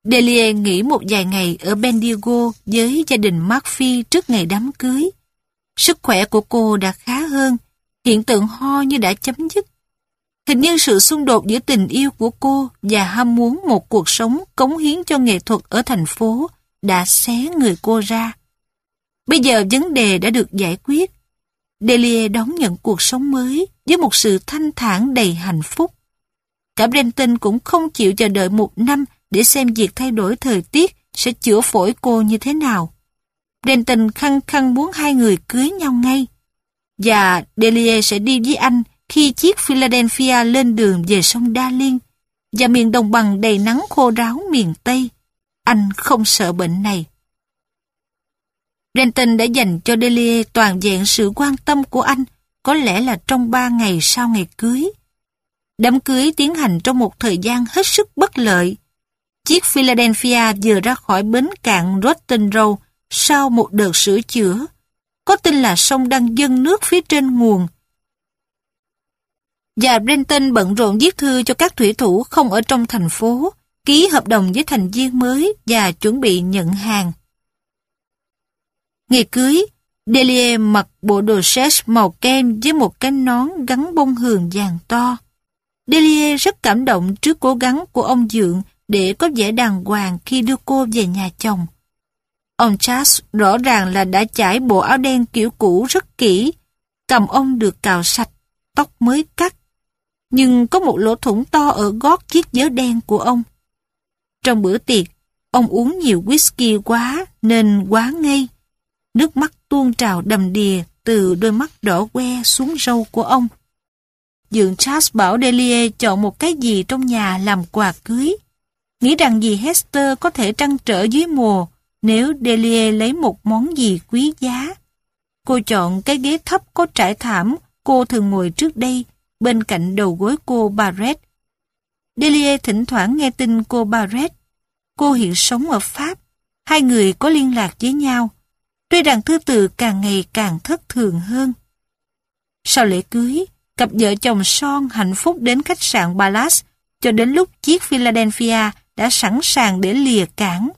Delia nghỉ một vài ngày ở Bendigo với gia đình Murphy trước ngày đám cưới. Sức khỏe của cô đã khá hơn, hiện tượng ho như đã chấm dứt. Hình như sự xung đột giữa tình yêu của cô và ham muốn một cuộc sống cống hiến cho nghệ thuật ở thành phố đã xé người cô ra. Bây giờ vấn đề đã được giải quyết. Delia đón nhận cuộc sống mới với một sự thanh thản đầy hạnh phúc. Cả Brenton cũng không chịu chờ đợi 1 năm để xem việc thay đổi thời tiết sẽ chữa phổi cô như thế nào. Brenton khăng khăng muốn hai người cưới nhau ngay. Và Delia sẽ đi với anh khi chiếc Philadelphia lên đường về sông Darling và miền đồng bằng đầy nắng khô ráo miền Tây. Anh không sợ bệnh này. Brenton đã dành cho Delia toàn vẹn sự quan tâm của anh, có lẽ là trong 3 ngày sau ngày cưới. Đám cưới tiến hành trong một thời gian hết sức bất lợi. Chiếc Philadelphia vừa ra khỏi bến cạn Rotten Row sau một đợt sửa chữa. Có tin là sông đang dâng nước phía trên nguồn. Và Brenton bận rộn viết thư cho các thủy thủ không ở trong thành phố, ký hợp đồng với thành viên mới và chuẩn bị nhận hàng. Ngày cưới, Delia mặc bộ đồ serge màu kem với một cái nón gắn bông hường vàng to. Delia rất cảm động trước cố gắng của ông dượng để có vẻ đàng hoàng khi đưa cô về nhà chồng. Ông Charles rõ ràng là đã chải bộ áo đen kiểu cũ rất kỹ, cằm ông được cạo sạch, tóc mới cắt. Nhưng có một lỗ thủng to ở gót chiếc vớ đen của ông. Trong bữa tiệc, ông uống nhiều whisky quá nên quá ngây. Nước mắt tuôn trào đầm đìa từ đôi mắt đỏ que xuống râu của ông. Dượng Charles bảo Delia chọn một cái gì trong nhà làm quà cưới, nghĩ rằng dì Hester có thể trăn trở dưới mùa nếu Delia lấy một món gì quý giá. Cô chọn cái ghế thấp có trải thảm cô thường ngồi trước đây, bên cạnh đầu gối cô Barrett. Delia thỉnh thoảng nghe tin cô Barrett. Cô hiện sống ở Pháp, hai người có liên lạc với nhau, tuy rằng thư từ càng ngày càng thất thường hơn. Sau lễ cưới, cặp vợ chồng son hạnh phúc đến khách sạn Palace cho đến lúc chiếc Philadelphia đã sẵn sàng để lìa cảng.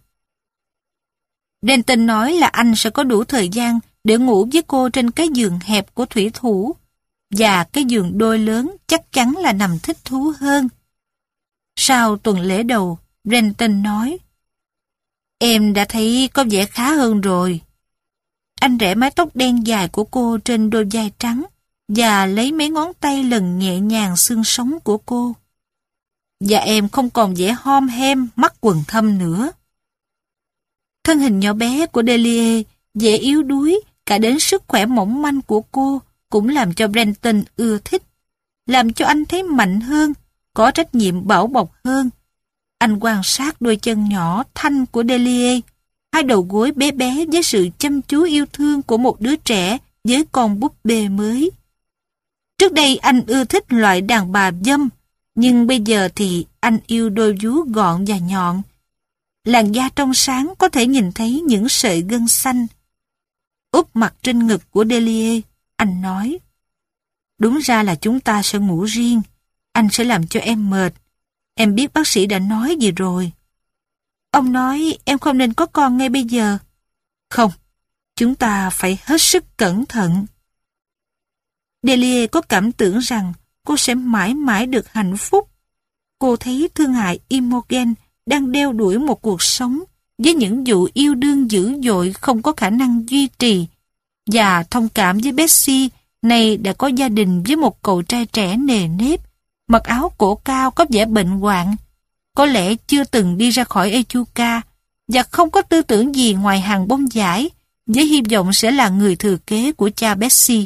Denton nói là anh sẽ có đủ thời gian để ngủ với cô trên cái giường hẹp của thủy thủ, và cái giường đôi lớn chắc chắn là nằm thích thú hơn. Sau tuần lễ đầu, Brenton nói, em đã thấy có vẻ khá hơn rồi. Anh rẽ mái tóc đen dài của cô trên đôi vai trắng và lấy mấy ngón tay lần nhẹ nhàng xương sống của cô. Và em không còn vẻ hom hem, mắt quầng thâm nữa. Thân hình nhỏ bé của Delia, vẻ yếu đuối, cả đến sức khỏe mỏng manh của cô cũng làm cho Brenton ưa thích, làm cho anh thấy mạnh hơn, có trách nhiệm bảo bọc hơn. Anh quan sát đôi chân nhỏ thanh của Delia, hai đầu gối bé bé với sự chăm chú yêu thương của một đứa trẻ với con búp bê mới. Trước đây anh ưa thích loại đàn bà dâm, nhưng bây giờ thì anh yêu đôi vú gọn và nhọn. Làn da trong sáng có thể nhìn thấy những sợi gân xanh. Úp mặt trên ngực của Delia, anh nói, đúng ra là chúng ta sẽ ngủ riêng, anh sẽ làm cho em mệt. Em biết bác sĩ đã nói gì rồi. Ông nói em không nên có con ngay bây giờ. Không, chúng ta phải hết sức cẩn thận. Delia có cảm tưởng rằng cô sẽ mãi mãi được hạnh phúc. Cô thấy thương hại Imogen đang đeo đuổi một cuộc sống với những vụ yêu đương dữ dội không có khả năng duy trì, và thông cảm với Betsy, nay đã có gia đình với một cậu trai trẻ nề nếp, mặc áo cổ cao có vẻ bệnh hoạn, có lẽ chưa từng đi ra khỏi Echuca và không có tư tưởng gì ngoài hàng bông vải, với hy vọng sẽ là người thừa kế của cha Betsy.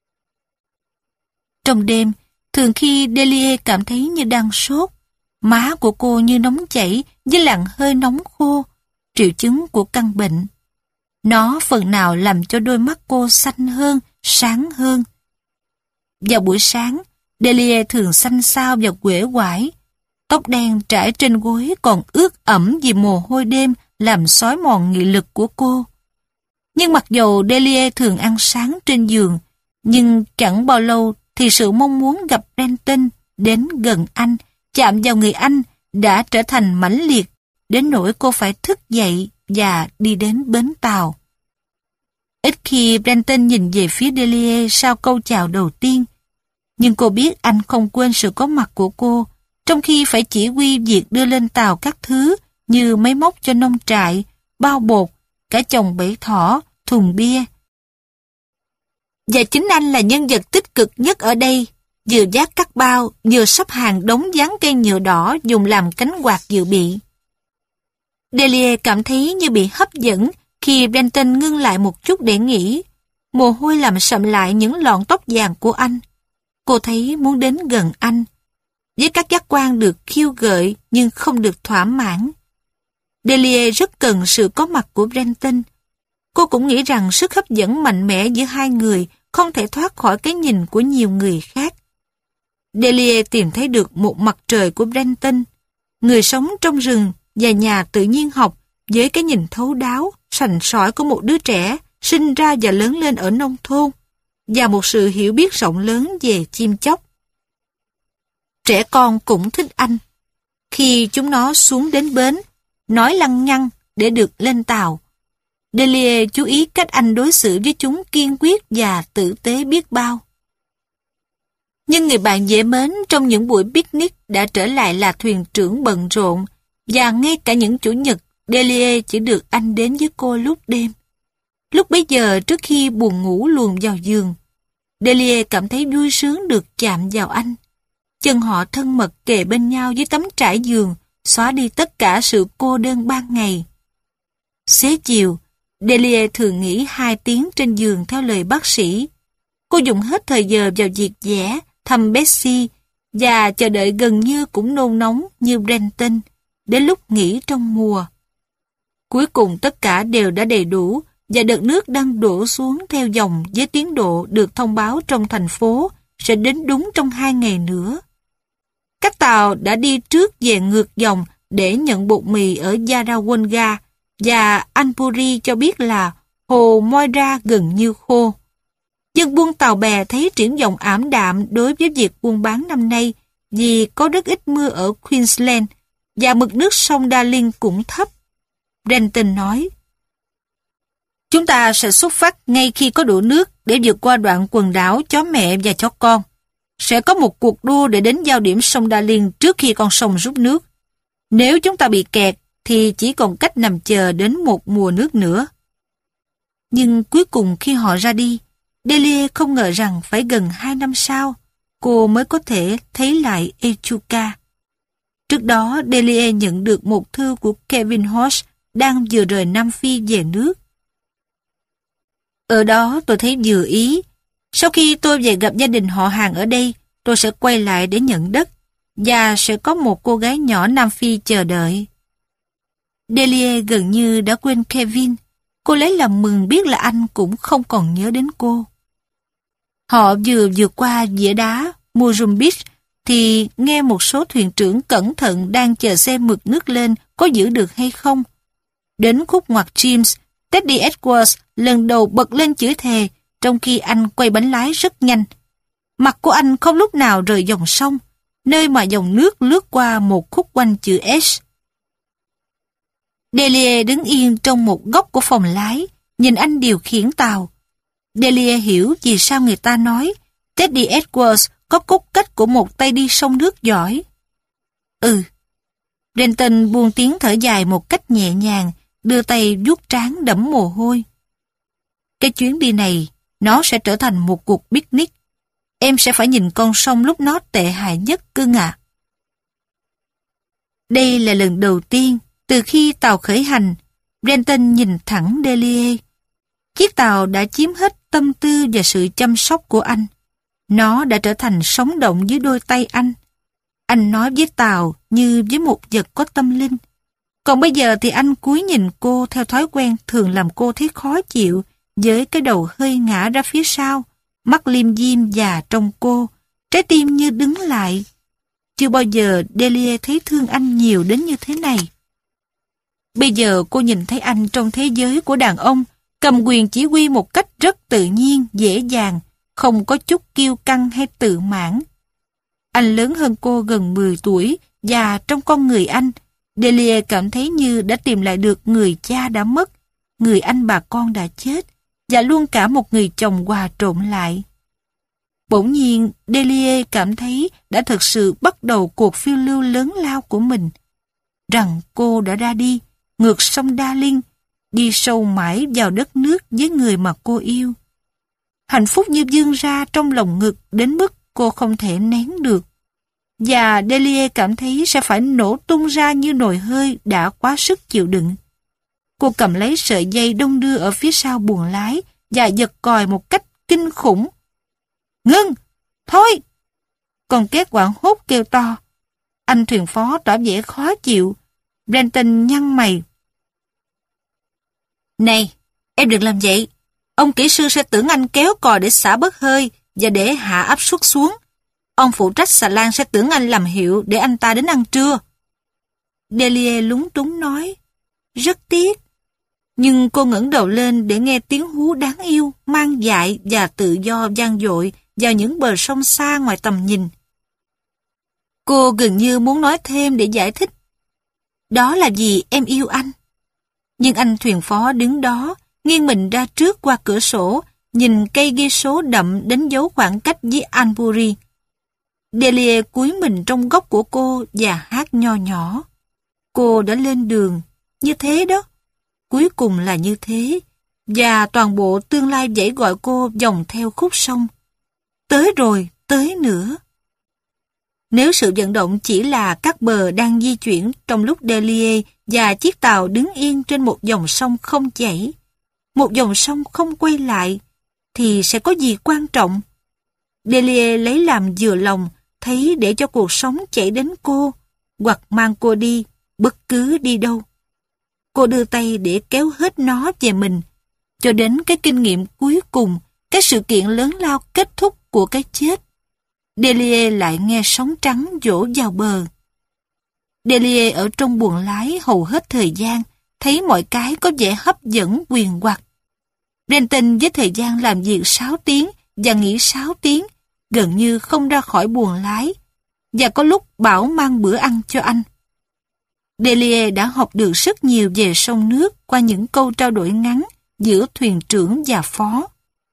Trong đêm, thường khi Delia cảm thấy như đang sốt, má của cô như nóng chảy với làn hơi nóng khô, triệu chứng của căn bệnh. Nó phần nào làm cho đôi mắt cô xanh hơn, sáng hơn. Vào buổi sáng, Delia thường xanh xao và uể oải. Tóc đen trải trên gối còn ướt ẩm vì mồ hôi đêm làm xói mòn nghị lực của cô. Nhưng mặc dầu Delia thường ăn sáng trên giường, nhưng chẳng bao lâu thì sự mong muốn gặp Brenton, đến gần anh, chạm vào người anh đã trở thành mãnh liệt, đến nỗi cô phải thức dậy và đi đến bến tàu. Ít khi Brenton nhìn về phía Delia sau câu chào đầu tiên, nhưng cô biết anh không quên sự có mặt của cô, trong khi phải chỉ huy việc đưa lên tàu các thứ như máy móc cho nông trại, bao bột, cả chồng bẫy thỏ, thùng bia. Và chính anh là nhân vật tích cực nhất ở đây, vừa vác các bao, vừa sắp hàng đống dán cây nhựa đỏ dùng làm cánh quạt dự bị. Delia cảm thấy như bị hấp dẫn khi Brenton ngưng lại một chút để nghỉ. Mồ hôi làm sậm lại những lọn tóc vàng của anh. Cô thấy muốn đến gần anh. Với các giác quan được khiêu gợi nhưng không được thỏa mãn. Delia rất cần sự có mặt của Brenton. Cô cũng nghĩ rằng sức hấp dẫn mạnh mẽ giữa hai người không thể thoát khỏi cái nhìn của nhiều người khác. Delia tìm thấy được một mặt trời của Brenton, người sống trong rừng và nhà tự nhiên học với cái nhìn thấu đáo, sành sỏi của một đứa trẻ sinh ra và lớn lên ở nông thôn, và một sự hiểu biết rộng lớn về chim chóc. Trẻ con cũng thích anh. Khi chúng nó xuống đến bến, nói lăng nhăng để được lên tàu, Delia chú ý cách anh đối xử với chúng kiên quyết và tử tế biết bao. Nhưng người bạn dễ mến trong những buổi picnic đã trở lại là thuyền trưởng bận rộn, và ngay cả những chủ nhật, Delia chỉ được anh đến với cô lúc đêm. Lúc bấy giờ, trước khi buồn ngủ luồn vào giường, Delia cảm thấy vui sướng được chạm vào anh. Chân họ thân mật kề bên nhau dưới tấm trải giường, xóa đi tất cả sự cô đơn ban ngày. Xế chiều, Delia thường nghỉ 2 tiếng trên giường theo lời bác sĩ. Cô dùng hết thời giờ vào việc vẽ, thăm Betsy và chờ đợi gần như cũng nôn nóng như Brenton đến lúc nghỉ trong mùa. Cuối cùng tất cả đều đã đầy đủ và đợt nước đang đổ xuống theo dòng với tiến độ được thông báo trong thành phố sẽ đến đúng trong 2 ngày nữa. Các tàu đã đi trước về ngược dòng để nhận bột mì ở Yarrawonga và Anpuri cho biết là hồ Moira gần như khô. Dân buôn tàu bè thấy triển vọng ảm đạm đối với việc buôn bán năm nay vì có rất ít mưa ở Queensland và mực nước sông Darling cũng thấp. Brenton nói, chúng ta sẽ xuất phát ngay khi có đủ nước để vượt qua đoạn quần đảo chó mẹ và chó con. Sẽ có một cuộc đua để đến giao điểm sông Darling trước khi con sông rút nước. Nếu chúng ta bị kẹt thì chỉ còn cách nằm chờ đến một mùa nước nữa. Nhưng cuối cùng khi họ ra đi, Delia không ngờ rằng phải gần 2 năm sau, cô mới có thể thấy lại Echuca. Trước đó, Delia nhận được một thư của Kevin Hodge đang vừa rời Nam Phi về nước. Ở đó tôi thấy vừa ý. Sau khi tôi về gặp gia đình họ hàng ở đây, tôi sẽ quay lại để nhận đất, và sẽ có một cô gái nhỏ Nam Phi chờ đợi. Delia gần như đã quên Kevin. Cô lấy làm mừng biết là anh cũng không còn nhớ đến cô. Họ vừa vượt qua dĩa đá Murrum Beach thì nghe một số thuyền trưởng cẩn thận đang chờ xe mực nước lên có giữ được hay không. Đến khúc ngoặt James, Teddy Edwards lần đầu bật lên chửi thề trong khi anh quay bánh lái rất nhanh. Mặt của anh không lúc nào rời dòng sông, nơi mà dòng nước lướt qua một khúc quanh chữ S. Delia đứng yên trong một góc của phòng lái, nhìn anh điều khiển tàu. Delia hiểu vì sao người ta nói Teddy Edwards có cốt cách của một tay đi sông nước giỏi. Brenton buông tiếng thở dài một cách nhẹ nhàng, đưa tay vuốt trán đẫm mồ hôi. Cái chuyến đi này, nó sẽ trở thành một cuộc picnic. Em sẽ phải nhìn con sông lúc nó tệ hại nhất cưng ạ. Đây là lần đầu tiên từ khi tàu khởi hành, Brenton nhìn thẳng Delia. Chiếc tàu đã chiếm hết tâm tư và sự chăm sóc của anh. Nó đã trở thành sống động dưới đôi tay anh. Anh nói với tàu như với một vật có tâm linh. Còn bây giờ thì anh cúi nhìn cô theo thói quen thường làm cô thấy khó chịu, với cái đầu hơi ngã ra phía sau, mắt liêm diêm và trong cô, trái tim như đứng lại. Chưa bao giờ Delia thấy thương anh nhiều đến như thế này. Bây giờ cô nhìn thấy anh trong thế giới của đàn ông, cầm quyền chỉ huy một cách rất tự nhiên, dễ dàng, không có chút kiêu căng hay tự mãn. Anh lớn hơn cô gần 10 tuổi và trong con người anh, Delia cảm thấy như đã tìm lại được người cha đã mất, người anh bà con đã chết, và luôn cả một người chồng hòa trộn lại. Bỗng nhiên, Delia cảm thấy đã thực sự bắt đầu cuộc phiêu lưu lớn lao của mình, rằng cô đã ra đi, ngược sông Darling, đi sâu mãi vào đất nước với người mà cô yêu. Hạnh phúc như vươn ra trong lòng ngực đến mức cô không thể nén được. Và Delia cảm thấy sẽ phải nổ tung ra như nồi hơi đã quá sức chịu đựng. Cô cầm lấy sợi dây đong đưa ở phía sau buồng lái và giật còi một cách kinh khủng. Ngưng! Thôi! Con két hoảng hốt kêu to. Anh thuyền phó tỏ vẻ khó chịu. Brenton nhăn mày. Này, em đừng làm vậy. Ông kỹ sư sẽ tưởng anh kéo còi để xả bớt hơi và để hạ áp suất xuống. Ông phụ trách xà lan sẽ tưởng anh làm hiệu để anh ta đến ăn trưa. Delia lúng túng nói. Rất tiếc. Nhưng cô ngẩng đầu lên để nghe tiếng hú đáng yêu, mang dại và tự do vang dội vào những bờ sông xa ngoài tầm nhìn. Cô gần như muốn nói thêm để giải thích. Đó là vì em yêu anh. Nhưng anh thuyền phó đứng đó, nghiêng mình ra trước qua cửa sổ, nhìn cây ghi số đậm đánh dấu khoảng cách với Albury. Delia cúi mình trong góc của cô và hát nho nhỏ. Cô đã lên đường, như thế đó. Cuối cùng là như thế, và toàn bộ tương lai dãy gọi cô dòng theo khúc sông. Tới rồi, tới nữa. Nếu sự vận động chỉ là các bờ đang di chuyển trong lúc Delia và chiếc tàu đứng yên trên một dòng sông không chảy, một dòng sông không quay lại, thì sẽ có gì quan trọng? Delia lấy làm vừa lòng, thấy để cho cuộc sống chảy đến cô, hoặc mang cô đi, bất cứ đi đâu. Cô đưa tay để kéo hết nó về mình, cho đến cái kinh nghiệm cuối cùng, cái sự kiện lớn lao kết thúc của cái chết. Delia lại nghe sóng trắng vỗ vào bờ. Delia ở trong buồng lái hầu hết thời gian, thấy mọi cái có vẻ hấp dẫn quyền hoặc. Brenton với thời gian làm việc 6 tiếng và nghỉ 6 tiếng, gần như không ra khỏi buồng lái, và có lúc bảo mang bữa ăn cho anh. Delia đã học được rất nhiều về sông nước qua những câu trao đổi ngắn giữa thuyền trưởng và phó.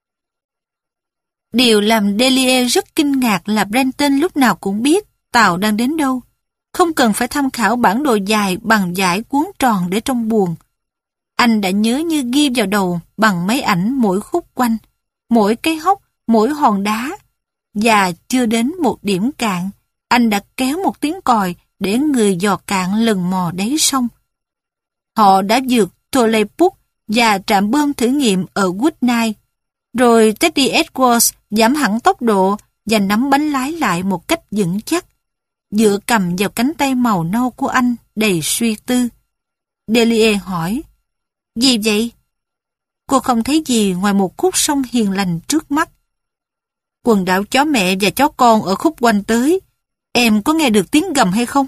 Điều làm Delia rất kinh ngạc là Brenton lúc nào cũng biết tàu đang đến đâu, không cần phải tham khảo bản đồ dài bằng dải cuốn tròn để trong buồng. Anh đã nhớ như ghi vào đầu bằng máy ảnh mỗi khúc quanh, mỗi cái hốc, mỗi hòn đá, và chưa đến một điểm cạn, anh đã kéo một tiếng còi để người dò cạn lần mò đáy sông. Họ đã vượt Tolepuc và trạm bơm thử nghiệm ở Woodnight, rồi Teddy Edwards giảm hẳn tốc độ và nắm bánh lái lại một cách vững chắc, dựa cầm vào cánh tay màu nâu của anh đầy suy tư. Delia hỏi, gì vậy? Cô không thấy gì ngoài một khúc sông hiền lành trước mắt. Quần đảo chó mẹ và chó con ở khúc quanh tới. Em có nghe được tiếng gầm hay không?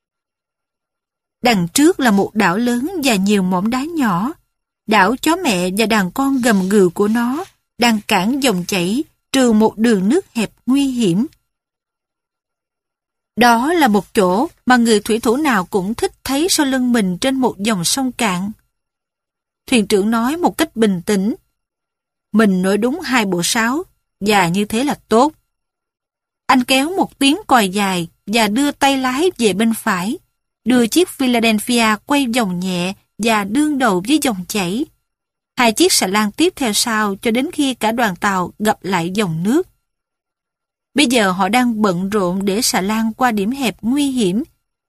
Đằng trước là một đảo lớn và nhiều mỏm đá nhỏ. Đảo chó mẹ và đàn con gầm gừ của nó đang cản dòng chảy trừ một đường nước hẹp nguy hiểm. Đó là một chỗ mà người thủy thủ nào cũng thích thấy sau lưng mình trên một dòng sông cạn. Thuyền trưởng nói một cách bình tĩnh. Mình nói đúng 2 bộ sáo, và như thế là tốt. Anh kéo một tiếng còi dài và đưa tay lái về bên phải, đưa chiếc Philadelphia quay vòng nhẹ và đương đầu với dòng chảy. 2 chiếc xà lan tiếp theo sau cho đến khi cả đoàn tàu gặp lại dòng nước. Bây giờ họ đang bận rộn để xà lan qua điểm hẹp nguy hiểm.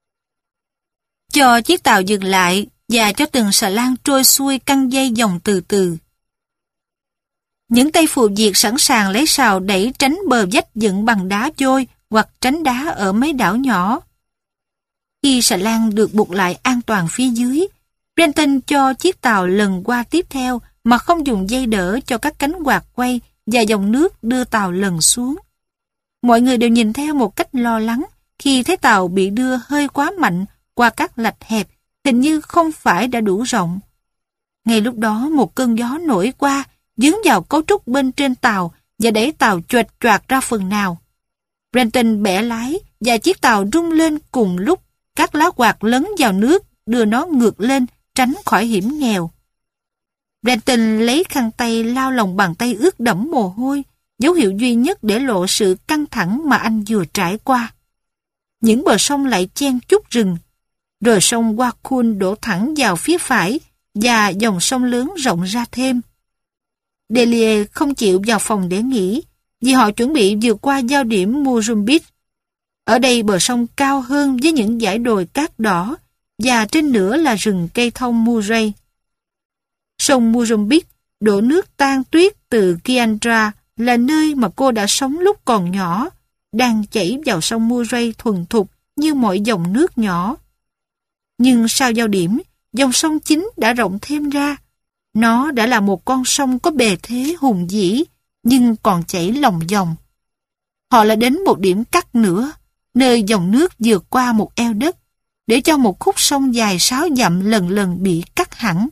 Cho chiếc tàu dừng lại và cho từng xà lan trôi xuôi căng dây dòng từ từ. Những tay phù việc sẵn sàng lấy sào đẩy tránh bờ vách dựng bằng đá vôi hoặc tránh đá ở mấy đảo nhỏ. Khi xà lan được buộc lại an toàn phía dưới, Brenton cho chiếc tàu lần qua tiếp theo mà không dùng dây đỡ cho các cánh quạt quay và dòng nước đưa tàu lần xuống. Mọi người đều nhìn theo một cách lo lắng khi thấy tàu bị đưa hơi quá mạnh qua các lạch hẹp, hình như không phải đã đủ rộng. Ngay lúc đó một cơn gió nổi qua, dướng vào cấu trúc bên trên tàu và đẩy tàu choạch choạc ra phần nào. Brenton bẻ lái và chiếc tàu rung lên cùng lúc các lá quạt lấn vào nước, đưa nó ngược lên, tránh khỏi hiểm nghèo. Renton lấy khăn tay lau lòng bàn tay ướt đẫm mồ hôi, dấu hiệu duy nhất để lộ sự căng thẳng mà anh vừa trải qua. Những bờ sông lại chen chúc rừng, rồi sông Wakun đổ thẳng vào phía phải và dòng sông lớn rộng ra thêm. Delia không chịu vào phòng để nghỉ, vì họ chuẩn bị vượt qua giao điểm Murrumbidgee. Ở đây bờ sông cao hơn với những dải đồi cát đỏ, và trên nửa là rừng cây thông Murray. Sông Murrumbidgee đổ nước tan tuyết từ Kiandra, là nơi mà cô đã sống lúc còn nhỏ, đang chảy vào sông Murray thuần thục như mọi dòng nước nhỏ. Nhưng sau giao điểm, dòng sông chính đã rộng thêm ra. Nó đã là một con sông có bề thế hùng vĩ, nhưng còn chảy lòng vòng. Họ lại đến một điểm cắt nữa, nơi dòng nước vượt qua một eo đất, để cho một khúc sông dài 6 dặm lần lần bị cắt hẳn.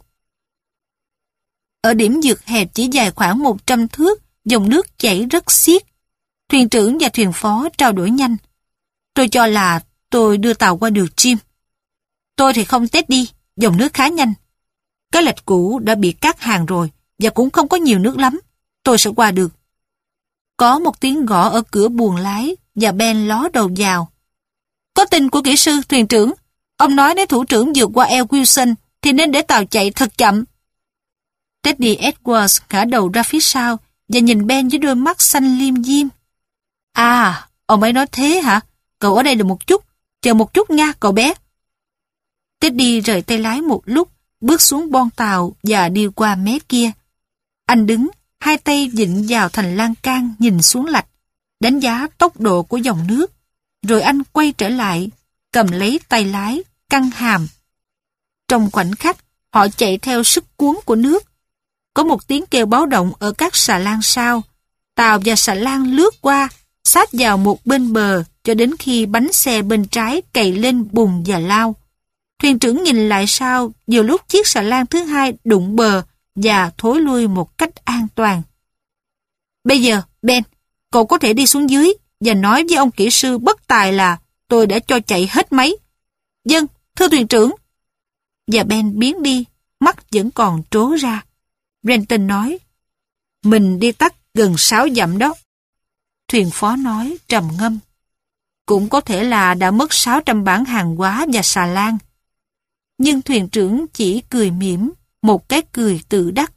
Ở điểm vượt hẹp chỉ dài khoảng 100 thước, dòng nước chảy rất xiết. Thuyền trưởng và thuyền phó trao đổi nhanh. Tôi cho là tôi đưa tàu qua được Jim. Tôi thì không tết đi, dòng nước khá nhanh. Cái lạch cũ đã bị cắt hàng rồi, và cũng không có nhiều nước lắm. Tôi sẽ qua được. Có một tiếng gõ ở cửa buồng lái, và Ben ló đầu vào. Có tin của kỹ sư, thuyền trưởng. Ông nói nếu thủ trưởng vượt qua eo Wilson, thì nên để tàu chạy thật chậm. Teddy Edwards ngả đầu ra phía sau, và nhìn Ben với đôi mắt xanh liêm diêm. À, ông ấy nói thế hả? Cậu ở đây được một chút, chờ một chút nha, cậu bé. Teddy rời tay lái một lúc, bước xuống bon tàu và đi qua mé kia. Anh đứng, hai tay vịn vào thành lan can nhìn xuống lạch, đánh giá tốc độ của dòng nước. Rồi anh quay trở lại, cầm lấy tay lái, căng hàm. Trong khoảnh khắc, họ chạy theo sức cuốn của nước. Có một tiếng kêu báo động ở các xà lan sau. Tàu và xà lan lướt qua, sát vào một bên bờ cho đến khi bánh xe bên trái cày lên bùn và lao. Thuyền trưởng nhìn lại sau, vừa lúc chiếc xà lan thứ hai đụng bờ và thối lui một cách an toàn. Bây giờ, Ben, cậu có thể đi xuống dưới và nói với ông kỹ sư bất tài là tôi đã cho chạy hết máy. Vâng, thưa thuyền trưởng. Và Ben biến đi, mắt vẫn còn trố ra. Renton nói, mình đi tắt gần 6 dặm đó. Thuyền phó nói trầm ngâm. Cũng có thể là đã mất 600 bản hàng hóa và xà lan. Nhưng thuyền trưởng chỉ cười mỉm, một cái cười tự đắc.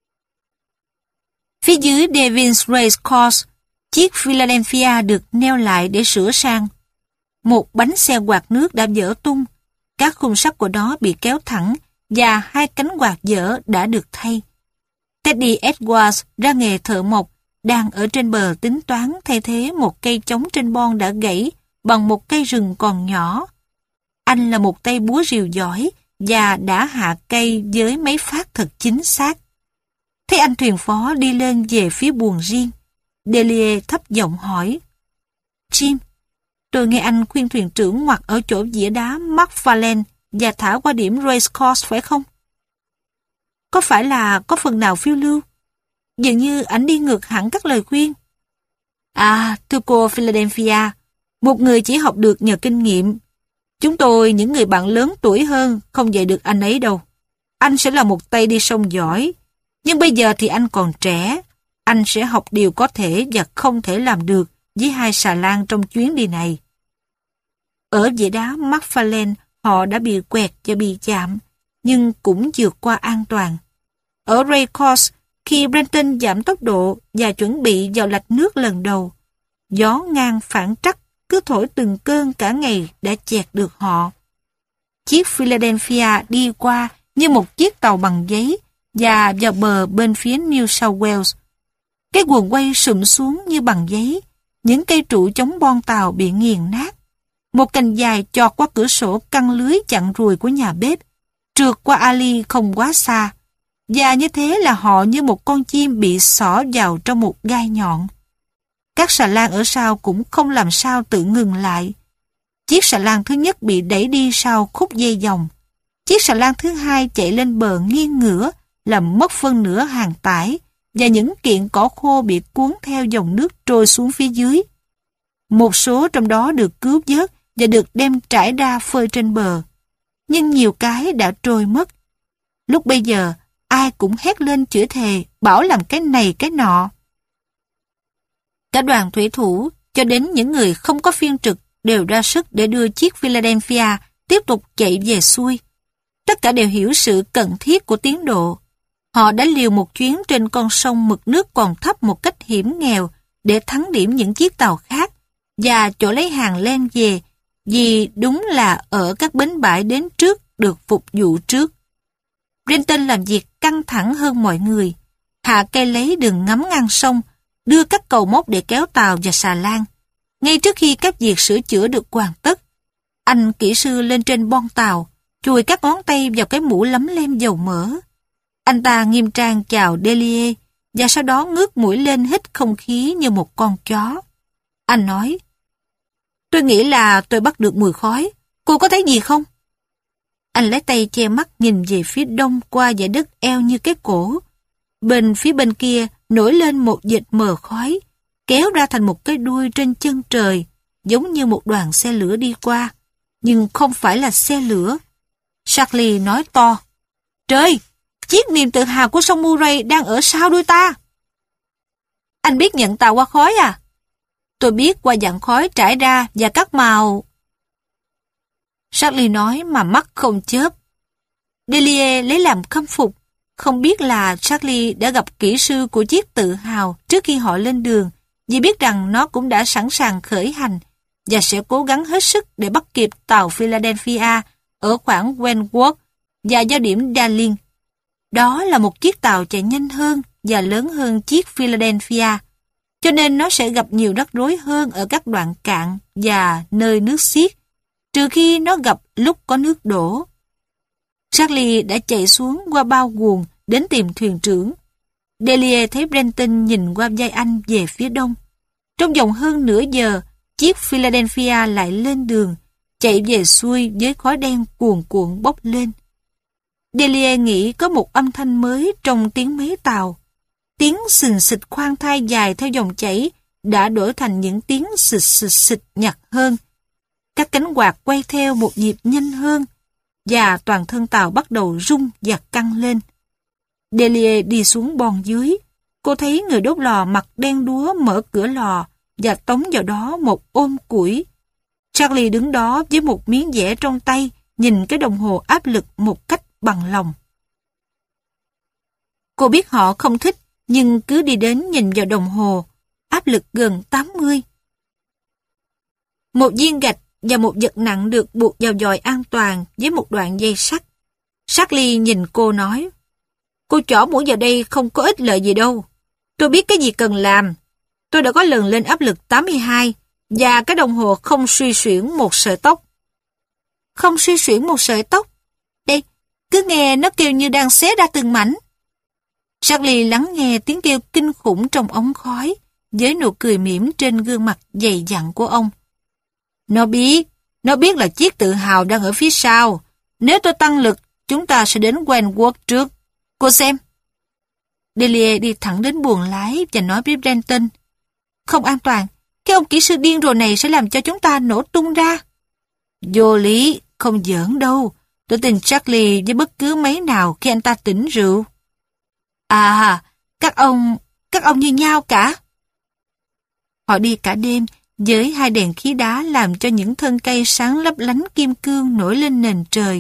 Phía dưới Devils Race Course, chiếc Philadelphia được neo lại để sửa sang. Một bánh xe quạt nước đã vỡ tung, các khung sắt của nó bị kéo thẳng và hai cánh quạt dở đã được thay. Teddy Edwards ra nghề thợ mộc, đang ở trên bờ tính toán thay thế một cây chống trên bon đã gãy bằng một cây rừng còn nhỏ. Anh là một tay búa rìu giỏi và đã hạ cây với mấy phát thật chính xác. Thấy anh thuyền phó đi lên về phía buồng riêng, Delia thấp giọng hỏi, Jim, tôi nghe anh khuyên thuyền trưởng ngoặt ở chỗ dĩa đá McFarlane và thả qua điểm race course phải không? Có phải là có phần nào phiêu lưu? Dường như ảnh đi ngược hẳn các lời khuyên. À, thưa cô Philadelphia, một người chỉ học được nhờ kinh nghiệm. Chúng tôi, những người bạn lớn tuổi hơn, không dạy được anh ấy đâu. Anh sẽ là một tay đi sông giỏi. Nhưng bây giờ thì anh còn trẻ. Anh sẽ học điều có thể và không thể làm được với hai xà lan trong chuyến đi này. Ở dĩa đá McFarlane, họ đã bị quẹt và bị chạm, nhưng cũng vượt qua an toàn. Ở Ray Course, khi Brenton giảm tốc độ và chuẩn bị vào lạch nước lần đầu, gió ngang phản trắc cứ thổi từng cơn cả ngày đã chẹt được họ. Chiếc Philadelphia đi qua như một chiếc tàu bằng giấy và vào bờ bên phía New South Wales. Cái guồng quay sụm xuống như bằng giấy, những cây trụ chống bon tàu bị nghiền nát. Một cành dài chọt qua cửa sổ căng lưới chặn ruồi của nhà bếp, trượt qua ali không quá xa. Và như thế là họ như một con chim bị xỏ vào trong một gai nhọn. Các xà lan ở sau cũng không làm sao tự ngừng lại. Chiếc xà lan thứ nhất bị đẩy đi sau khúc dây vòng. Chiếc xà lan thứ hai chạy lên bờ nghiêng ngửa, làm mất phân nửa hàng tải, và những kiện cỏ khô bị cuốn theo dòng nước trôi xuống phía dưới. Một số trong đó được cứu vớt và được đem trải ra phơi trên bờ. Nhưng nhiều cái đã trôi mất. Lúc bây giờ, ai cũng hét lên chửi thề, bảo làm cái này cái nọ. Cả đoàn thủy thủ, cho đến những người không có phiên trực, đều ra sức để đưa chiếc Philadelphia tiếp tục chạy về xuôi. Tất cả đều hiểu sự cần thiết của tiến độ. Họ đã liều một chuyến trên con sông mực nước còn thấp một cách hiểm nghèo để thắng điểm những chiếc tàu khác và chỗ lấy hàng len về, vì đúng là ở các bến bãi đến trước được phục vụ trước. Renton làm việc căng thẳng hơn mọi người, hạ cây lấy đường ngắm ngang sông, đưa các cầu móc để kéo tàu và xà lan. Ngay trước khi các việc sửa chữa được hoàn tất, anh kỹ sư lên trên bon tàu, chùi các ngón tay vào cái mũ lấm lem dầu mỡ. Anh ta nghiêm trang chào Delia và sau đó ngước mũi lên hít không khí như một con chó. Anh nói, tôi nghĩ là tôi bắt được mùi khói. Cô có thấy gì không? Anh lấy tay che mắt nhìn về phía đông qua dải đất eo như cái cổ. Phía bên kia nổi lên một vệt mờ khói, kéo ra thành một cái đuôi trên chân trời, giống như một đoàn xe lửa đi qua. Nhưng không phải là xe lửa. Charlie nói to, trời! Chiếc niềm tự hào của sông Murray đang ở sau đuôi ta. Anh biết nhận tàu qua khói à? Tôi biết qua dạng khói trải ra và các màu. Charlie nói mà mắt không chớp. Delia lấy làm khâm phục. Không biết là Charlie đã gặp kỹ sư của chiếc tự hào trước khi họ lên đường, vì biết rằng nó cũng đã sẵn sàng khởi hành và sẽ cố gắng hết sức để bắt kịp tàu Philadelphia ở khoảng Wentworth và giao điểm Darling. Đó là một chiếc tàu chạy nhanh hơn và lớn hơn chiếc Philadelphia, cho nên nó sẽ gặp nhiều rắc rối hơn ở các đoạn cạn và nơi nước xiết, trừ khi nó gặp lúc có nước đổ. Charlie đã chạy xuống qua bao guồng đến tìm thuyền trưởng. Delia thấy Brenton nhìn qua vai anh về phía đông. Trong vòng hơn nửa giờ, chiếc Philadelphia lại lên đường, chạy về xuôi với khói đen cuồn cuộn bốc lên. Delia nghĩ có một âm thanh mới trong tiếng máy tàu. Tiếng xình xịch khoan thai dài theo dòng chảy đã đổi thành những tiếng xịt xịt xịt nhặt hơn. Các cánh quạt quay theo một nhịp nhanh hơn và toàn thân tàu bắt đầu rung và căng lên. Delia đi xuống bon dưới. Cô thấy người đốt lò mặt đen đúa mở cửa lò và tống vào đó một ôm củi. Charlie đứng đó với một miếng dẻ trong tay, nhìn cái đồng hồ áp lực một cách bằng lòng. Cô biết họ không thích, nhưng cứ đi đến nhìn vào đồng hồ, áp lực gần 80. Một viên gạch và một vật nặng được buộc vào giòi an toàn với một đoạn dây sắt. Charlie nhìn cô nói, cô chỏ mũi vào đây không có ích lợi gì đâu. Tôi biết cái gì cần làm. Tôi đã có lần lên áp lực 82 và cái đồng hồ không suy xuyển một sợi tóc. Không suy xuyển một sợi tóc? Đây, cứ nghe nó kêu như đang xé ra từng mảnh. Charlie lắng nghe tiếng kêu kinh khủng trong ống khói, với nụ cười mỉm trên gương mặt dày dặn của ông. Nó biết là chiếc tự hào đang ở phía sau. Nếu tôi tăng lực, chúng ta sẽ đến Wentworth trước. Cô xem. Delia đi thẳng đến buồng lái và nói với Brenton, không an toàn, cái ông kỹ sư điên rồ này sẽ làm cho chúng ta nổ tung ra. Vô lý, không giỡn đâu. Tôi tin Charlie với bất cứ mấy nào khi anh ta tỉnh rượu. À, các ông như nhau cả. Họ đi cả đêm với hai đèn khí đá làm cho những thân cây sáng lấp lánh kim cương nổi lên nền trời.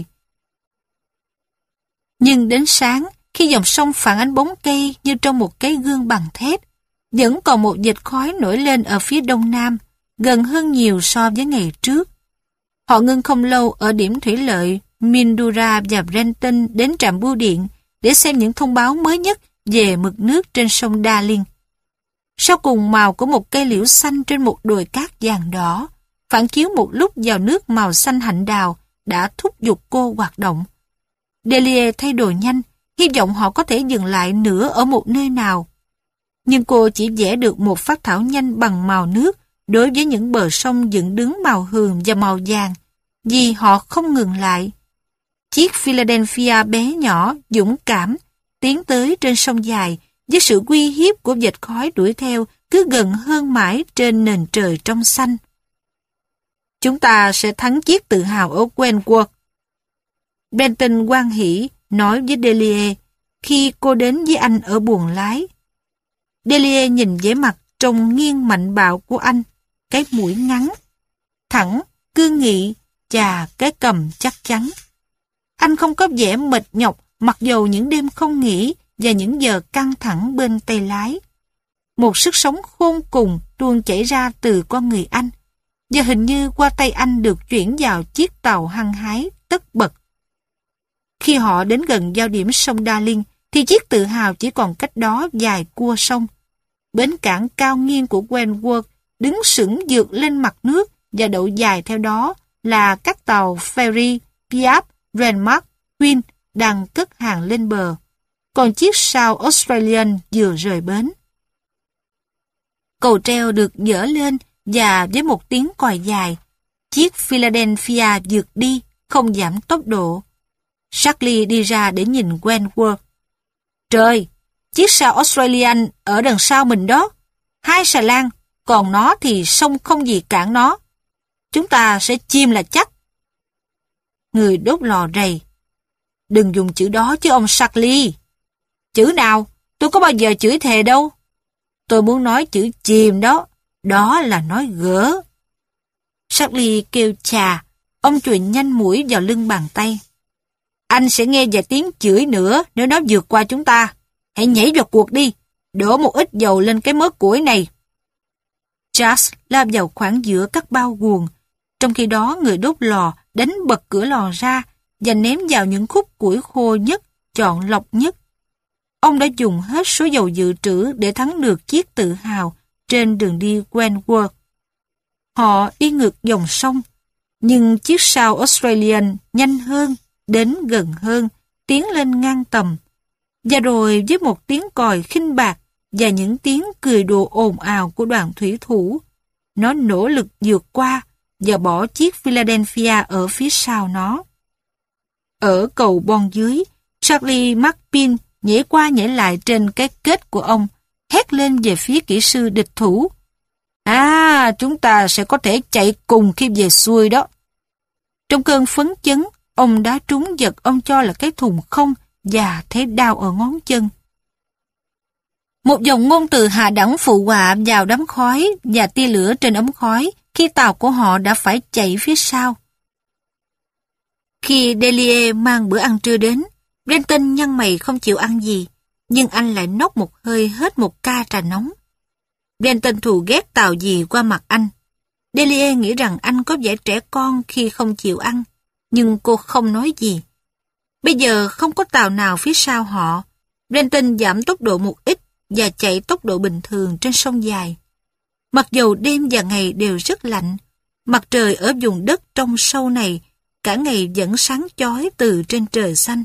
Nhưng đến sáng, khi dòng sông phản ánh bóng cây như trong một cái gương bằng thép, vẫn còn một vệt khói nổi lên ở phía đông nam, gần hơn nhiều so với ngày trước. Họ ngưng không lâu ở điểm thủy lợi Mildura và Brenton đến trạm bưu điện để xem những thông báo mới nhất về mực nước trên sông Darling. Sau cùng màu của một cây liễu xanh trên một đồi cát vàng đỏ, phản chiếu một lúc vào nước màu xanh hạnh đào, đã thúc giục cô hoạt động. Delia thay đổi nhanh, hy vọng họ có thể dừng lại nữa ở một nơi nào. Nhưng cô chỉ vẽ được một phác thảo nhanh bằng màu nước đối với những bờ sông dựng đứng màu hường và màu vàng, vì họ không ngừng lại. Chiếc Philadelphia bé nhỏ, dũng cảm, tiến tới trên sông dài, với sự uy hiếp của vệt khói đuổi theo cứ gần hơn mãi trên nền trời trong xanh. Chúng ta sẽ thắng chiếc tự hào ở Wentworth. Benton hoan hỉ nói với Delia khi cô đến với anh ở buồng lái. Delia nhìn vẻ mặt trông nghiêng mạnh bạo của anh, cái mũi ngắn, thẳng, cương nghị và cái cầm chắc chắn. Anh không có vẻ mệt nhọc mặc dầu những đêm không nghỉ và những giờ căng thẳng bên tay lái. Một sức sống khôn cùng tuôn chảy ra từ con người anh, và hình như qua tay anh được chuyển vào chiếc tàu hăng hái tất bật. Khi họ đến gần giao điểm sông Darling, thì chiếc tự hào chỉ còn cách đó vài cua sông. Bến cảng cao nghiêng của Wentworth đứng sững vượt lên mặt nước, và đậu dài theo đó là các tàu ferry Piat, Renmark, Queen đang cất hàng lên bờ. Còn chiếc South Australian vừa rời bến. Cầu treo được dỡ lên và với một tiếng còi dài, chiếc Philadelphia vượt đi, không giảm tốc độ. Charlie đi ra để nhìn Wentworth. Trời, chiếc South Australian ở đằng sau mình đó. 2 xà lan, còn nó thì sông không gì cản nó. Chúng ta sẽ chìm là chắc. Người đốt lò rầy. Đừng dùng chữ đó chứ ông Charlie. Chữ nào? Tôi có bao giờ chửi thề đâu. Tôi muốn nói chữ chìm đó. Đó là nói gỡ. Charlie kêu chà. Ông chùi nhanh mũi vào lưng bàn tay. Anh sẽ nghe vài tiếng chửi nữa nếu nó vượt qua chúng ta. Hãy nhảy vào cuộc đi. Đổ một ít dầu lên cái mớ củi này. Charles lao vào khoảng giữa các bao guồng. Trong khi đó người đốt lò đánh bật cửa lò ra và ném vào những khúc củi khô nhất, chọn lọc nhất. Ông đã dùng hết số dầu dự trữ để thắng được chiếc tự hào trên đường đi Wentworth. Họ đi ngược dòng sông, nhưng chiếc South Australian nhanh hơn, đến gần hơn, tiến lên ngang tầm. Và rồi với một tiếng còi khinh bạc và những tiếng cười đùa ồn ào của đoàn thủy thủ, nó nỗ lực vượt qua và bỏ chiếc Philadelphia ở phía sau nó. Ở cầu bon dưới, Charlie Marpin nhảy qua nhảy lại trên cái kết của ông, hét lên về phía kỹ sư địch thủ. Chúng ta sẽ có thể chạy cùng khi về xuôi đó. Trong cơn phấn chấn, ông đá trúng vật ông cho là cái thùng không và thấy đau ở ngón chân. Một dòng ngôn từ hạ đẳng phụ họa vào đám khói và tia lửa trên ống khói khi tàu của họ đã phải chạy phía sau. Khi Delia mang bữa ăn trưa đến, Brenton nhăn mày không chịu ăn gì, nhưng anh lại nốc một hơi hết một ca trà nóng. Brenton thù ghét tàu gì qua mặt anh. Delia nghĩ rằng anh có vẻ trẻ con khi không chịu ăn, nhưng cô không nói gì. Bây giờ không có tàu nào phía sau họ. Brenton giảm tốc độ một ít và chạy tốc độ bình thường trên sông dài. Mặc dầu đêm và ngày đều rất lạnh, mặt trời ở vùng đất trong sâu này cả ngày vẫn sáng chói từ trên trời xanh.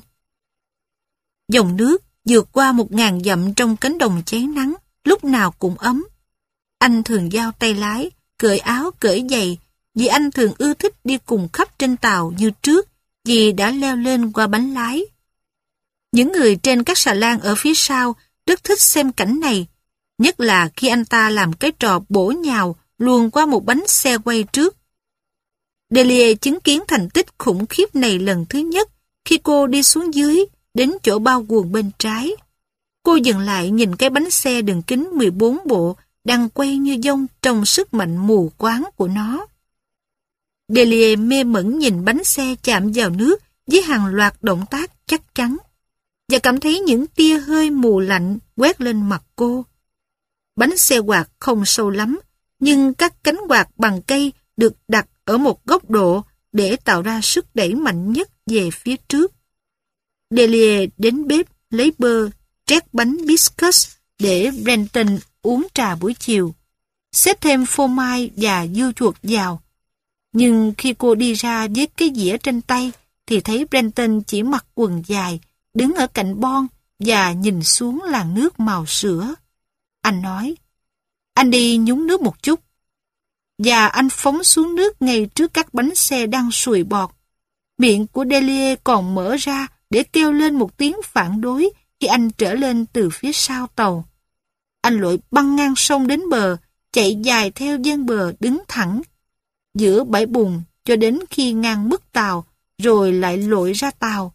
Dòng nước vượt qua 1000 dặm trong cánh đồng cháy nắng, lúc nào cũng ấm. Anh thường giao tay lái, cởi áo cởi giày, vì anh thường ưa thích đi cùng khắp trên tàu như trước, vì đã leo lên qua bánh lái. Những người trên các xà lan ở phía sau rất thích xem cảnh này, nhất là khi anh ta làm cái trò bổ nhào luồn qua một bánh xe quay trước. Delia chứng kiến thành tích khủng khiếp này lần thứ nhất khi cô đi xuống dưới đến chỗ bao guồng bên trái. Cô dừng lại nhìn cái bánh xe đường kính 14 bộ đang quay như dông trong sức mạnh mù quáng của nó. Delia mê mẩn nhìn bánh xe chạm vào nước với hàng loạt động tác chắc chắn và cảm thấy những tia hơi mù lạnh quét lên mặt cô. Bánh xe quạt không sâu lắm, nhưng các cánh quạt bằng cây được đặt ở một góc độ để tạo ra sức đẩy mạnh nhất về phía trước. Delia đến bếp lấy bơ, trét bánh biscuit để Brenton uống trà buổi chiều, xếp thêm phô mai và dưa chuột vào. Nhưng khi cô đi ra với cái dĩa trên tay thì thấy Brenton chỉ mặc quần dài, đứng ở cạnh bon và nhìn xuống làn nước màu sữa. Anh nói, anh đi nhúng nước một chút. Và anh phóng xuống nước ngay trước các bánh xe đang sùi bọt. Miệng của Delia còn mở ra để kêu lên một tiếng phản đối khi anh trở lên từ phía sau tàu. Anh lội băng ngang sông đến bờ, chạy dài theo ven bờ đứng thẳng. giữa bãi bùn cho đến khi ngang mức tàu, rồi lại lội ra tàu.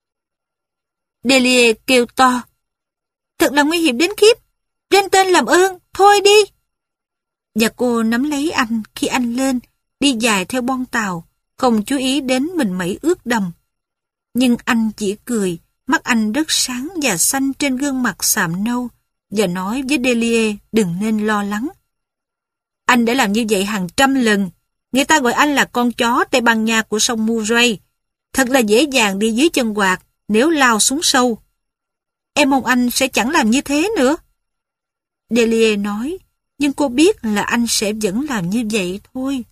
Delia kêu to. Thật là nguy hiểm đến khiếp. Renton làm ơn, thôi đi. Và cô nắm lấy anh khi anh lên, đi dài theo bon tàu, không chú ý đến mình mẩy ướt đầm. Nhưng anh chỉ cười, mắt anh rất sáng và xanh trên gương mặt xạm nâu, và nói với Delia đừng nên lo lắng. Anh đã làm như vậy hàng trăm lần. Người ta gọi anh là con chó Tây Ban Nha của sông Murray. Thật là dễ dàng đi dưới chân quạt nếu lao xuống sâu. Em mong anh sẽ chẳng làm như thế nữa. Delia nói, nhưng cô biết là anh sẽ vẫn làm như vậy thôi.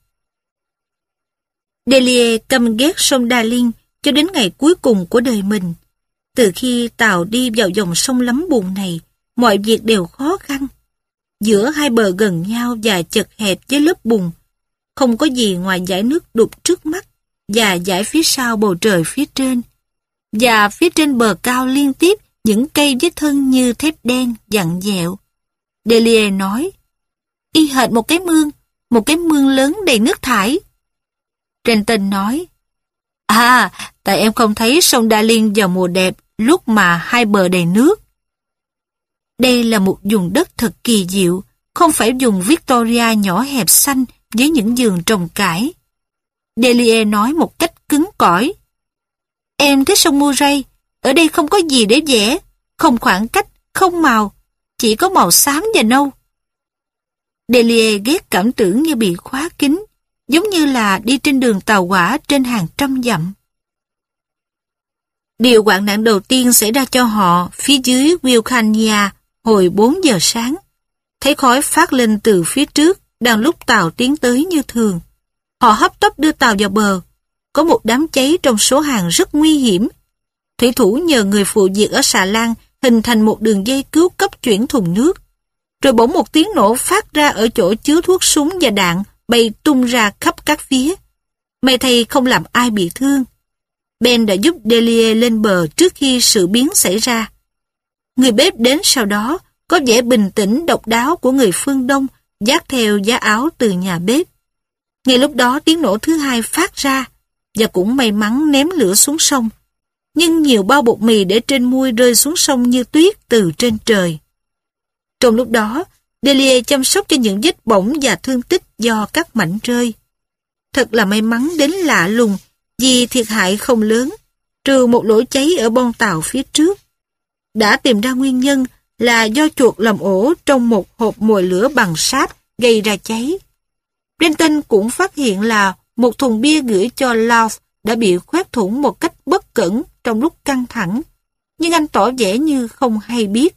Delia căm ghét sông Darling cho đến ngày cuối cùng của đời mình. Từ khi tàu đi vào dòng sông lắm bùn này, mọi việc đều khó khăn. Giữa hai bờ gần nhau và chật hẹp với lớp bùn, không có gì ngoài dải nước đục trước mắt và dải phía sau bầu trời phía trên. Và phía trên bờ cao liên tiếp những cây với thân như thép đen vặn vẹo. Delia nói, y hệt một cái mương lớn đầy nước thải. Renton nói, tại em không thấy sông Darling vào mùa đẹp lúc mà hai bờ đầy nước. Đây là một vùng đất thật kỳ diệu, không phải vùng Victoria nhỏ hẹp xanh với những vườn trồng cải. Delia nói một cách cứng cỏi. Em thấy sông Murray, ở đây không có gì để vẽ, không khoảng cách, không màu, chỉ có màu xám và nâu. Delia ghét cảm tưởng như bị khóa kín, giống như là đi trên đường tàu hỏa trên hàng trăm dặm. Điều hoạn nạn đầu tiên xảy ra cho họ phía dưới Wilcannia hồi 4 giờ sáng. Thấy khói phát lên từ phía trước, đang lúc tàu tiến tới như thường. Họ hấp tấp đưa tàu vào bờ. Có một đám cháy trong số hàng rất nguy hiểm. Thủy thủ nhờ người phụ việc ở xà lan hình thành một đường dây cứu cấp chuyển thùng nước. Rồi bỗng một tiếng nổ phát ra ở chỗ chứa thuốc súng và đạn bay tung ra khắp các phía. May thay không làm ai bị thương. Ben đã giúp Delia lên bờ trước khi sự biến xảy ra. Người bếp đến sau đó có vẻ bình tĩnh độc đáo của người phương Đông vác theo giá áo từ nhà bếp. Ngay lúc đó tiếng nổ thứ hai phát ra và cũng may mắn ném lửa xuống sông. Nhưng nhiều bao bột mì để trên mui rơi xuống sông như tuyết từ trên trời. Trong lúc đó, Delia chăm sóc cho những vết bỏng và thương tích do các mảnh rơi. Thật là may mắn đến lạ lùng vì thiệt hại không lớn, trừ một lỗ cháy ở bon tàu phía trước. Đã tìm ra nguyên nhân là do chuột làm ổ trong một hộp mồi lửa bằng sáp gây ra cháy. Renton cũng phát hiện là một thùng bia gửi cho Love đã bị khoét thủng một cách bất cẩn trong lúc căng thẳng, nhưng anh tỏ vẻ như không hay biết.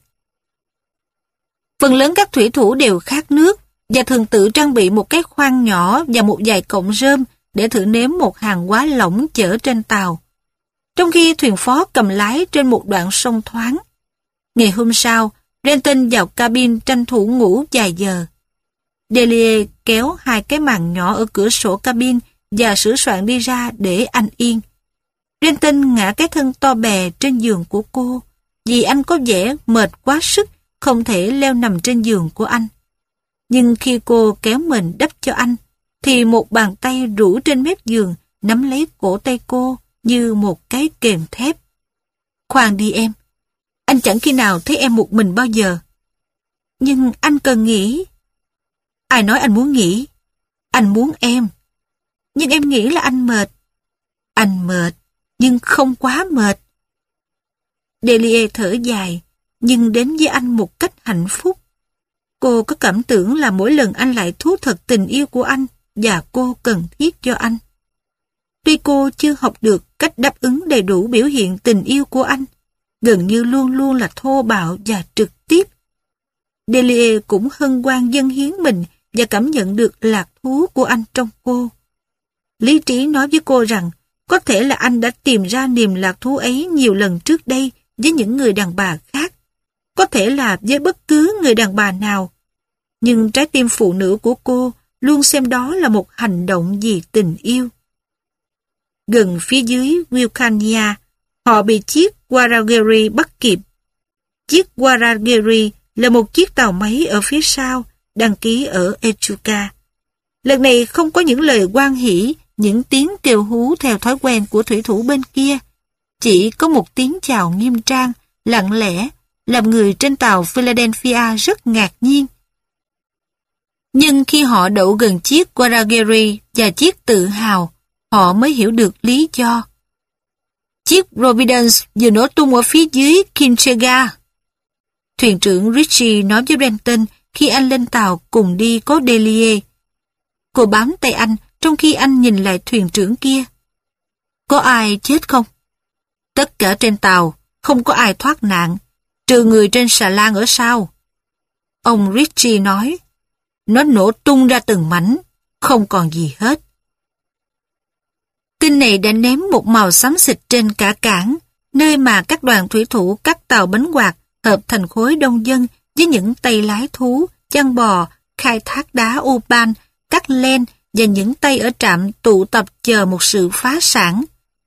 Phần lớn các thủy thủ đều khát nước và thường tự trang bị một cái khoang nhỏ và một vài cọng rơm để thử nếm một hàng hóa lỏng chở trên tàu, trong khi thuyền phó cầm lái trên một đoạn sông thoáng. Ngày hôm sau, Renton vào cabin tranh thủ ngủ vài giờ. Delia kéo hai cái màn nhỏ ở cửa sổ cabin và sửa soạn đi ra để anh yên. Renton ngã cái thân to bè trên giường của cô, vì anh có vẻ mệt quá sức, không thể leo nằm trên giường của anh. Nhưng khi cô kéo mình đắp cho anh, thì một bàn tay rũ trên mép giường nắm lấy cổ tay cô như một cái kềm thép. Khoan đi em, anh chẳng khi nào thấy em một mình bao giờ. Nhưng anh cần nghỉ. Ai nói anh muốn nghỉ? Anh muốn em. Nhưng em nghĩ là anh mệt. Anh mệt, nhưng không quá mệt. Delia thở dài, nhưng đến với anh một cách hạnh phúc. Cô có cảm tưởng là mỗi lần anh lại thú thật tình yêu của anh và cô cần thiết cho anh. Tuy cô chưa học được cách đáp ứng đầy đủ biểu hiện tình yêu của anh, gần như luôn luôn là thô bạo và trực tiếp, Delia cũng hân hoan dâng hiến mình và cảm nhận được lạc thú của anh trong cô. Lý trí nói với cô rằng có thể là anh đã tìm ra niềm lạc thú ấy nhiều lần trước đây với những người đàn bà khác, có thể là với bất cứ người đàn bà nào. Nhưng trái tim phụ nữ của cô luôn xem đó là một hành động vì tình yêu. Gần phía dưới Wilcannia, họ bị chiếc Warragiri bắt kịp. Chiếc Warragiri là một chiếc tàu máy ở phía sau, đăng ký ở Echuca. Lần này không có những lời hoan hỉ, những tiếng kêu hú theo thói quen của thủy thủ bên kia. Chỉ có một tiếng chào nghiêm trang, lặng lẽ, làm người trên tàu Philadelphia rất ngạc nhiên. Nhưng khi họ đậu gần chiếc Guarageri và chiếc Tự Hào, họ mới hiểu được lý do. Chiếc Providence vừa nổ tung ở phía dưới Kinchega. Thuyền trưởng Ritchie nói với Renton khi anh lên tàu cùng đi có Delia. Cô bám tay anh trong khi anh nhìn lại thuyền trưởng kia. Có ai chết không? Tất cả trên tàu, không có ai thoát nạn, trừ người trên xà lan ở sau. Ông Ritchie nói, nó nổ tung ra từng mảnh, không còn gì hết. Tin này đã ném một màu xám xịt trên cả cảng, nơi mà các đoàn thủy thủ các tàu bánh quạt hợp thành khối đông dân với những tay lái thú, chăn bò, khai thác đá opal, cắt len và những tay ở trạm tụ tập chờ một sự phá sản.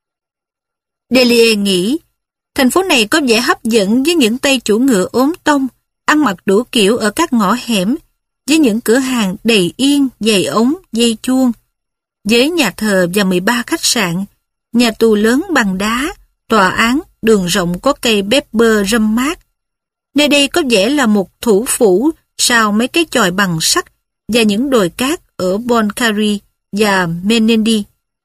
Delia nghĩ, thành phố này có vẻ hấp dẫn với những tay chủ ngựa ốm tông, ăn mặc đủ kiểu ở các ngõ hẻm, với những cửa hàng đầy yên, giày ống, dây chuông, với nhà thờ và 13 khách sạn, nhà tù lớn bằng đá, tòa án, đường rộng có cây bếp bơ râm mát. Nơi đây có vẻ là một thủ phủ sau mấy cái chòi bằng sắt và những đồi cát ở Boncari và Menendee.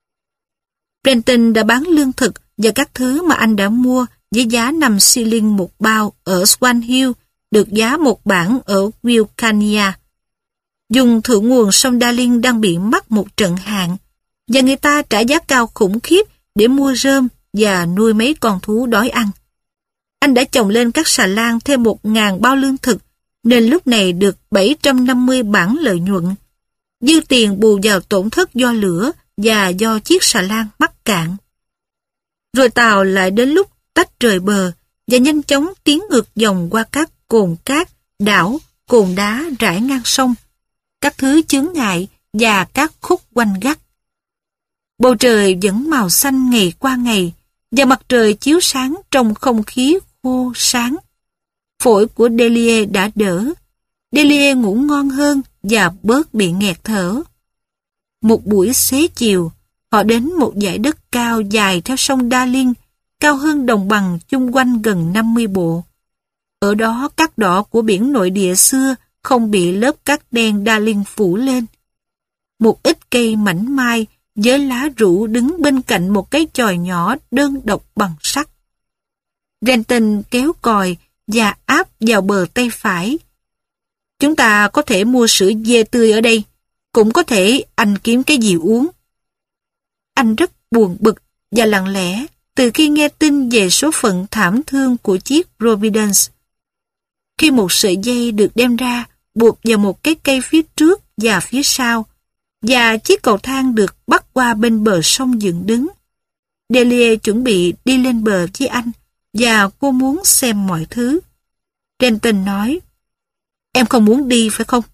Brenton đã bán lương thực và các thứ mà anh đã mua với giá 5 shilling một bao ở Swan Hill, được giá một bảng ở Wilcannia. Dùng thượng nguồn sông Darling đang bị mắc một trận hạn, và người ta trả giá cao khủng khiếp để mua rơm và nuôi mấy con thú đói ăn. Anh đã chồng lên các xà lan thêm 1.000 bao lương thực, nên lúc này được 750 bảng lợi nhuận. Dư tiền bù vào tổn thất do lửa và do chiếc xà lan mắc cạn. Rồi tàu lại đến lúc tách rời bờ và nhanh chóng tiến ngược dòng qua các cồn cát, đảo, cồn đá rải ngang sông, các thứ chướng ngại và các khúc quanh gắt. Bầu trời vẫn màu xanh ngày qua ngày và mặt trời chiếu sáng trong không khí khô sáng. Phổi của Delia đã đỡ. Delia ngủ ngon hơn và bớt bị nghẹt thở. Một buổi xế chiều, họ đến một dải đất cao dài theo sông Darling, cao hơn đồng bằng chung quanh gần 50 bộ. Ở đó cát đỏ của biển nội địa xưa không bị lớp cát đen Darling phủ lên. Một ít cây mảnh mai với lá rủ đứng bên cạnh một cái chòi nhỏ đơn độc bằng sắt. Renton kéo còi và áp vào bờ tay phải. Chúng ta có thể mua sữa dê tươi ở đây, cũng có thể anh kiếm cái gì uống. Anh rất buồn bực và lặng lẽ từ khi nghe tin về số phận thảm thương của chiếc Providence. Khi một sợi dây được đem ra, buộc vào một cái cây phía trước và phía sau, và chiếc cầu thang được bắt qua bên bờ sông dựng đứng. Delia chuẩn bị đi lên bờ với anh, và cô muốn xem mọi thứ. Renton nói, em không muốn đi phải không?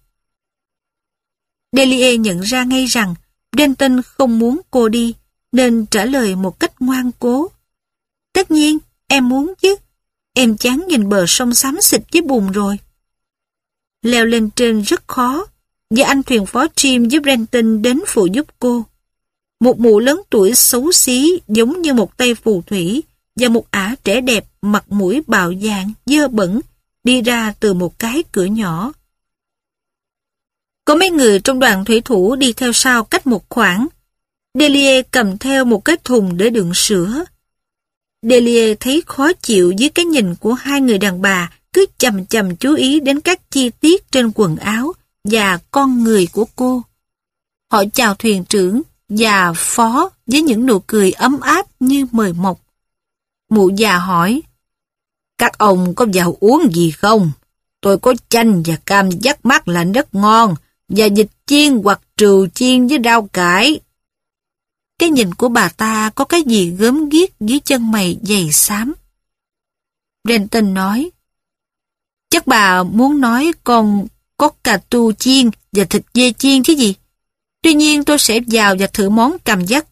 Delia nhận ra ngay rằng Renton không muốn cô đi, nên trả lời một cách ngoan cố. Tất nhiên, em muốn chứ. Em chán nhìn bờ sông xám xịt với bùn rồi. Leo lên trên rất khó, và anh thuyền phó Jim giúp Renton đến phụ giúp cô. Một mụ lớn tuổi xấu xí giống như một tay phù thủy và một ả trẻ đẹp mặt mũi bạo dạn, dơ bẩn đi ra từ một cái cửa nhỏ. Có mấy người trong đoàn thủy thủ đi theo sau cách một khoảng. Delia cầm theo một cái thùng để đựng sữa. Delia thấy khó chịu với cái nhìn của hai người đàn bà cứ chằm chằm chú ý đến các chi tiết trên quần áo và con người của cô. Họ chào thuyền trưởng và phó với những nụ cười ấm áp như mời mọc. Mụ già hỏi, các ông có vào uống gì không? Tôi có chanh và cam dắt mát lạnh rất ngon, và vịt chiên hoặc trừu chiên với rau cải. Cái nhìn của bà ta có cái gì gớm ghiếc dưới chân mày dày xám. Renton nói, chắc bà muốn nói con có cà tu chiên và thịt dê chiên chứ gì. Tuy nhiên tôi sẽ vào và thử món cam dắt.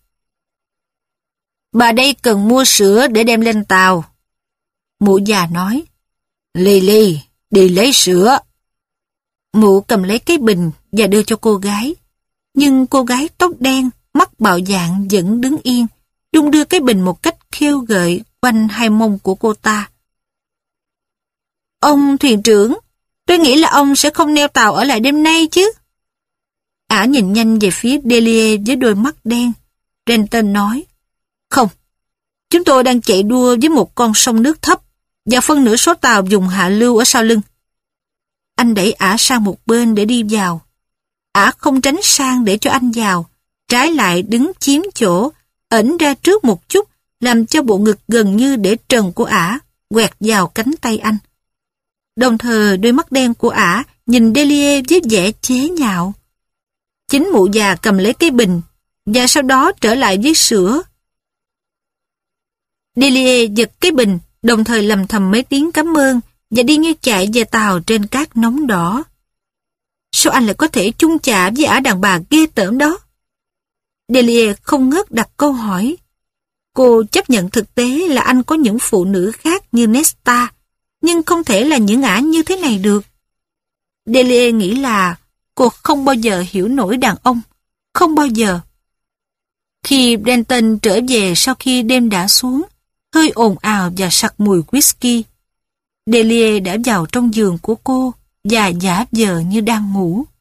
Bà đây cần mua sữa để đem lên tàu. Mụ già nói, Lily, đi lấy sữa. Mụ cầm lấy cái bình và đưa cho cô gái. Nhưng cô gái tóc đen, mắt bạo dạn vẫn đứng yên, đung đưa cái bình một cách khêu gợi quanh hai mông của cô ta. Ông thuyền trưởng, tôi nghĩ là ông sẽ không neo tàu ở lại đêm nay chứ. Ả nhìn nhanh về phía Delia với đôi mắt đen. Renton nói, không, chúng tôi đang chạy đua với một con sông nước thấp, và phân nửa số tàu dùng hạ lưu ở sau lưng. Anh đẩy Ả sang một bên để đi vào. Ả không tránh sang để cho anh vào, trái lại đứng chiếm chỗ, ẩn ra trước một chút, làm cho bộ ngực gần như để trần của Ả quẹt vào cánh tay anh. Đồng thời đôi mắt đen của Ả nhìn Delia với vẻ chế nhạo. Chính mụ già cầm lấy cái bình, và sau đó trở lại với sữa. Delia giật cái bình, đồng thời lầm thầm mấy tiếng cảm ơn, và đi như chạy về tàu trên cát nóng đỏ. Sao anh lại có thể chung chạ với ả đàn bà ghê tởm đó? Delia không ngớt đặt câu hỏi. Cô chấp nhận thực tế là anh có những phụ nữ khác như Nesta, nhưng không thể là những ả như thế này được. Delia nghĩ là cô không bao giờ hiểu nổi đàn ông, không bao giờ. Khi Brenton trở về sau khi đêm đã xuống, hơi ồn ào và sặc mùi whisky, Delia đã vào trong giường của cô và giả vờ như đang ngủ.